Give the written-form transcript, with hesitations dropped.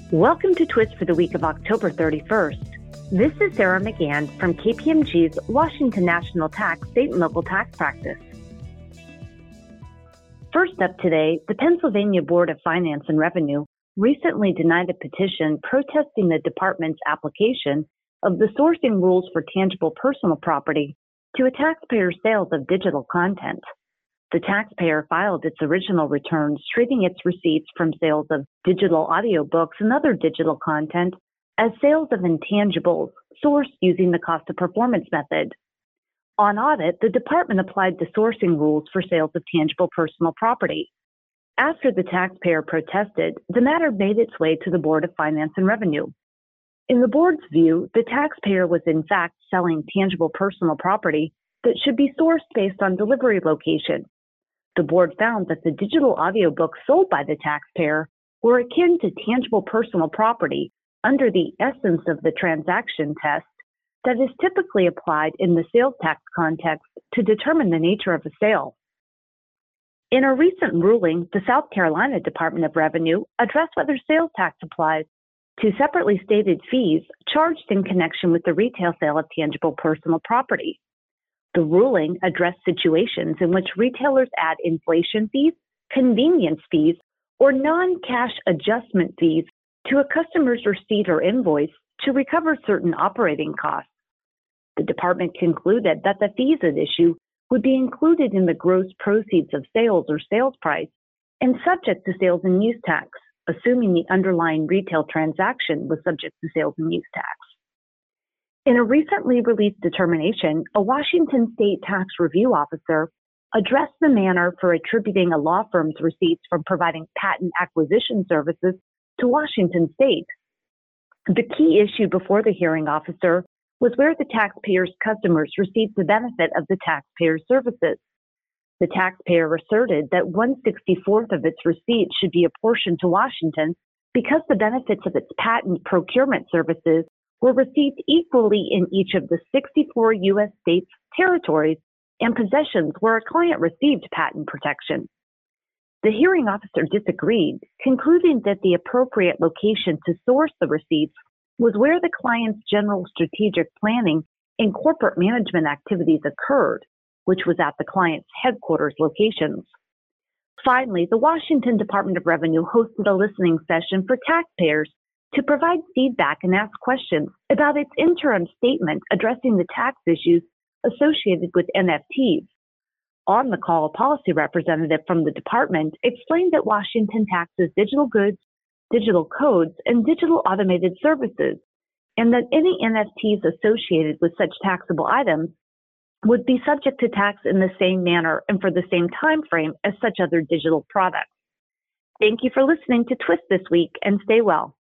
Welcome to Twist for the week of October 31st. This is Sarah McGann from KPMG's Washington National Tax State and Local Tax Practice. First up today, the Pennsylvania Board of Finance and Revenue recently denied a petition protesting the department's application of the sourcing rules for tangible personal property to a taxpayer's sales of digital content. The taxpayer filed its original returns treating its receipts from sales of digital audiobooks and other digital content as sales of intangibles sourced using the cost of performance method. On audit, the department applied the sourcing rules for sales of tangible personal property. After the taxpayer protested, the matter made its way to the Board of Finance and Revenue. In the board's view, the taxpayer was in fact selling tangible personal property that should be sourced based on delivery location. The board found that the digital audiobooks sold by the taxpayer were akin to tangible personal property under the essence of the transaction test that is typically applied in the sales tax context to determine the nature of a sale. In a recent ruling, the South Carolina Department of Revenue addressed whether sales tax applies to separately stated fees charged in connection with the retail sale of tangible personal property. The ruling addressed situations in which retailers add inflation fees, convenience fees, or non-cash adjustment fees to a customer's receipt or invoice to recover certain operating costs. The department concluded that the fees at issue would be included in the gross proceeds of sales or sales price and subject to sales and use tax, assuming the underlying retail transaction was subject to sales and use tax. In a recently released determination, a Washington State tax review officer addressed the manner for attributing a law firm's receipts from providing patent acquisition services to Washington State. The key issue before the hearing officer was where the taxpayer's customers received the benefit of the taxpayer's services. The taxpayer asserted that 1/64th of its receipts should be apportioned to Washington because the benefits of its patent procurement services were received equally in each of the 64 U.S. states, territories, and possessions where a client received patent protection. The hearing officer disagreed, concluding that the appropriate location to source the receipts was where the client's general strategic planning and corporate management activities occurred, which was at the client's headquarters locations. Finally, the Washington Department of Revenue hosted a listening session for taxpayers to provide feedback and ask questions about its interim statement addressing the tax issues associated with NFTs. On the call, a policy representative from the department explained that Washington taxes digital goods, digital codes, and digital automated services, and that any NFTs associated with such taxable items would be subject to tax in the same manner and for the same time frame as such other digital products. Thank you for listening to Twist this week, and stay well.